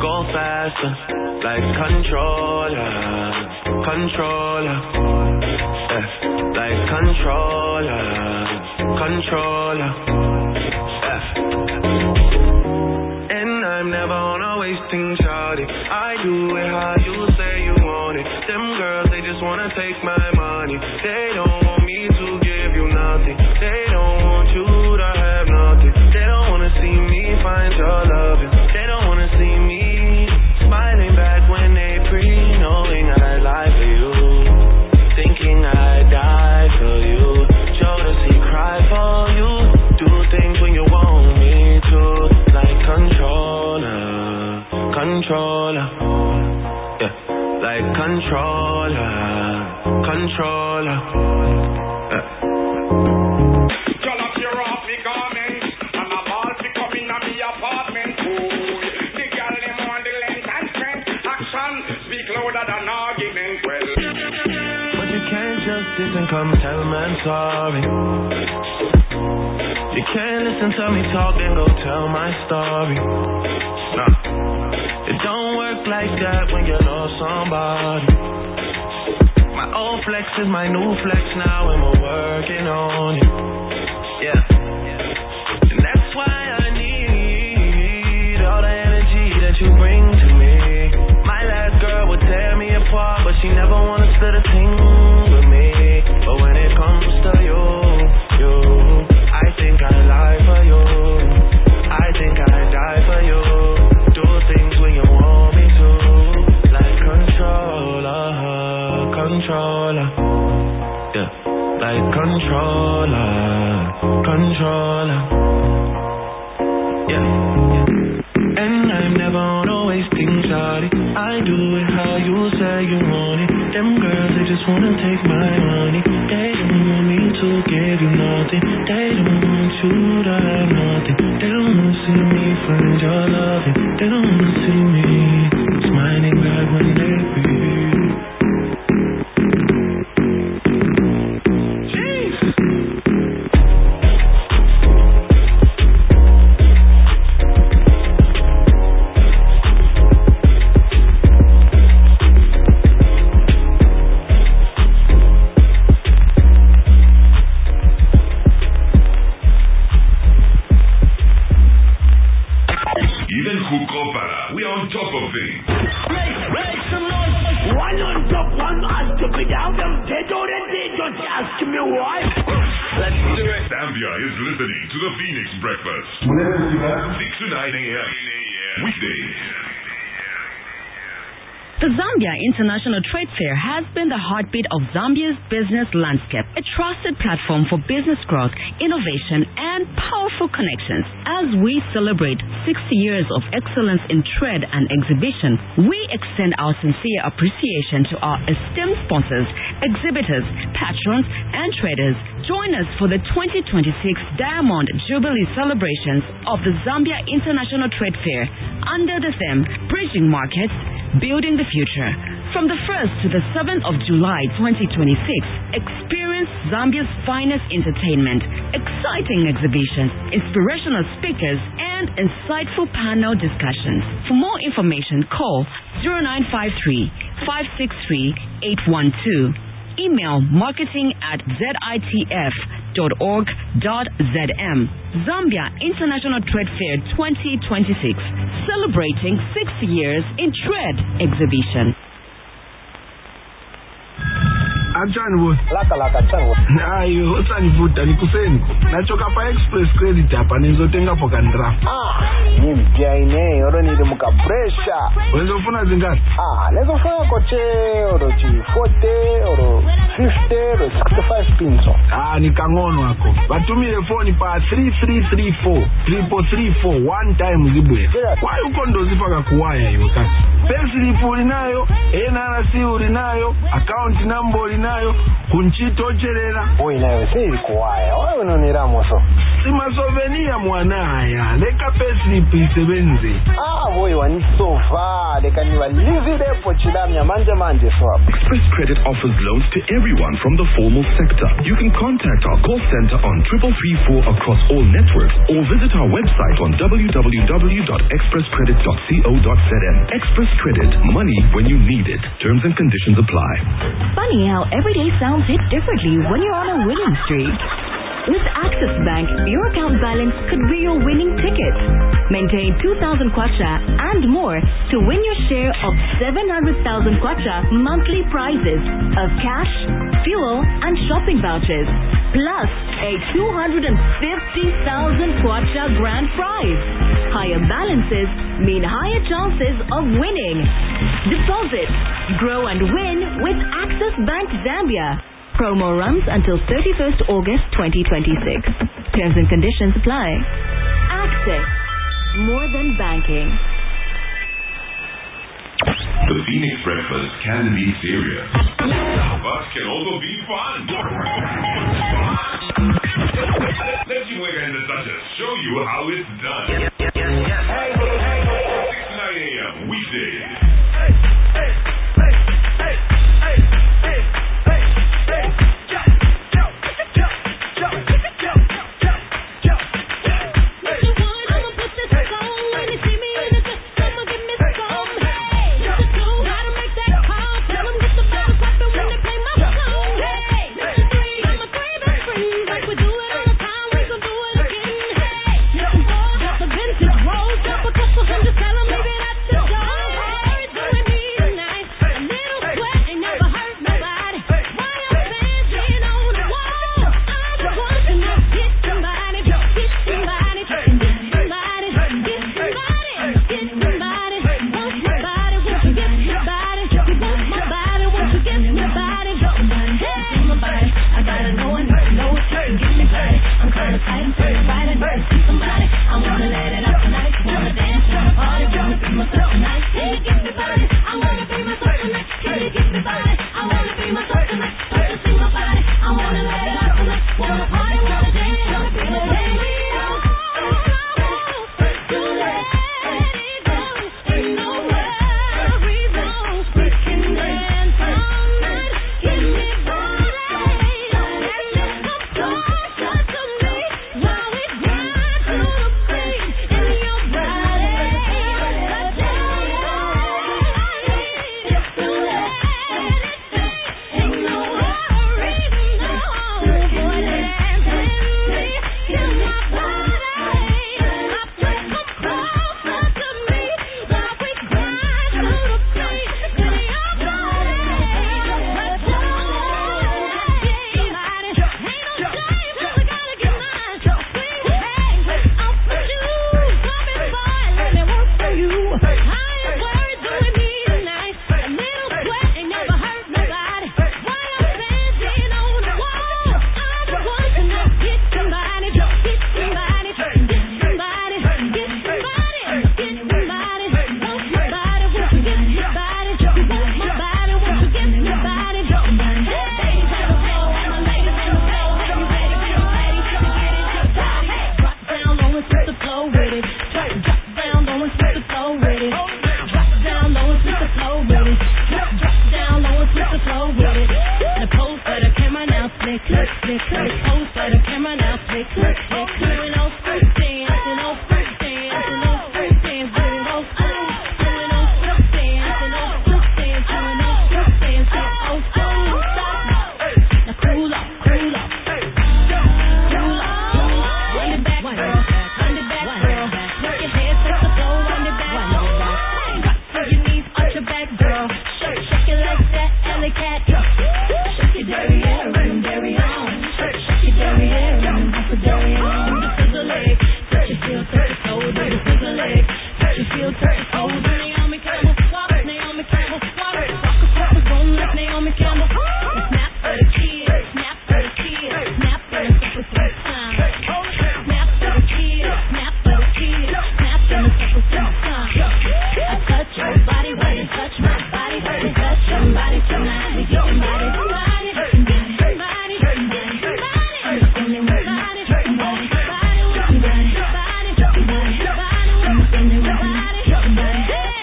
go faster, like controller, controller, yeah, like controller, controller, yeah. And I'm never on a wasting shawty. I do it how you say you want it. Them girls, they just wanna take my money. They don't want me to give you nothing. They don't want you to have nothing. They don't wanna see me find your loving. They don't wanna see me smiling back when they pre, knowing I lie for you, thinking I die for you. Jodeci cry for you. Do things when you want me to, like controller, controller, yeah, like controller, controller, yeah. Girl, up your off me garments, and a ball be coming at me apartment. Ooh, the girl them on the length and strength. Action speak louder than argument. Well, but you can't just sit and come tell me I'm sorry. You can't listen to me talk and go tell my story. Nah, it don't work like that when you love somebody. My old flex is my new flex now and we're working on it. Yeah, and that's why I need all the energy that you bring to me. My last girl would tear me apart, but she never wanna split a thing with me. But when it comes to you, I think I lie for you. I think I die for you. Do things when you want me to, like controller, controller, yeah, like controller, controller, yeah. And I'm never on a wasting shawty. I do it how you say you want it. Them girls, they just wanna take my money. They don't want me to give you nothing. They don't want you to have nothing. They don't wanna see me find your loving. They don't wanna see me smiling back when they breathe. We on top of things. Make some noise. One on top, one has to be down. Them dead already. Don't ask me why. Let's do it. Zambia is listening to the Phoenix Breakfast. 6 to 9 a.m. Weekdays. The Zambia International Trade Fair has been the heartbeat of Zambia's business landscape, a trusted platform for business growth, innovation, and powerful connections. As we celebrate 60 years of excellence in trade and exhibition, we extend our sincere appreciation to our esteemed sponsors, exhibitors, patrons, and traders. Join us for the 2026 Diamond Jubilee celebrations of the Zambia International Trade Fair under the theme Bridging Markets, Building the Future. From the 1st to the 7th of July 2026, experience Zambia's finest entertainment, exciting exhibitions, inspirational speakers, and insightful panel discussions. For more information, call 0953-563-812. Email marketing@zitf.org.zm. Zambia International Trade Fair 2026, celebrating 60 years in trade exhibition. Achani boss. Laka chani. Ayo, usanivuta nikuseni. Nachoka pa Express Credit hapa nizotenga poka draft. Ni mpya ine, oro ni muka pressure. Wenzofuna zingati? Lezofuna koche oro chi 40 oro 50 oro 65 pinso. Ni kangono wako. Batumile phone pa 3334 334 one time zibwe. Why uko ndo zipaka kuwaya hiyo kaka? Payslip ulinayo, NRC ulinayo, account number ulinayo, kunchito cherera. Nayo siri kuwaya. Wewe unoniramo so. Sima souvenir mwanaya. Leka payslip isebenze. Boy wanisova. tekanyiwa lizidepo chilamya manje swap. Express Credit offers loans to everyone from the formal sector. You can contact our call center on 3334 across all networks or visit our website on www.expresscredit.co.zn. Express Credit, money when you need it. Terms and conditions apply. Funny how every day sounds hit differently when you're on a winning streak. With Axis Bank, your account balance could be your winning ticket. Maintain 2,000 kwacha and more to win your share of 700,000 kwacha monthly prizes of cash, fuel, and shopping vouchers, plus a 250,000 kwacha grand prize. Higher balances mean higher chances of winning. Deposit, grow and win with Axis Bank Zambia. Promo runs until 31st August 2026. Terms and conditions apply. Access. More than banking. The Phoenix Breakfast can be serious, but can also be fun. Let's you wake and the Duchess show you how it's done. 6 to 9 a.m. weekdays. I wanna let it out tonight, wanna dance, wanna party, wanna see myself tonight. Hey, get me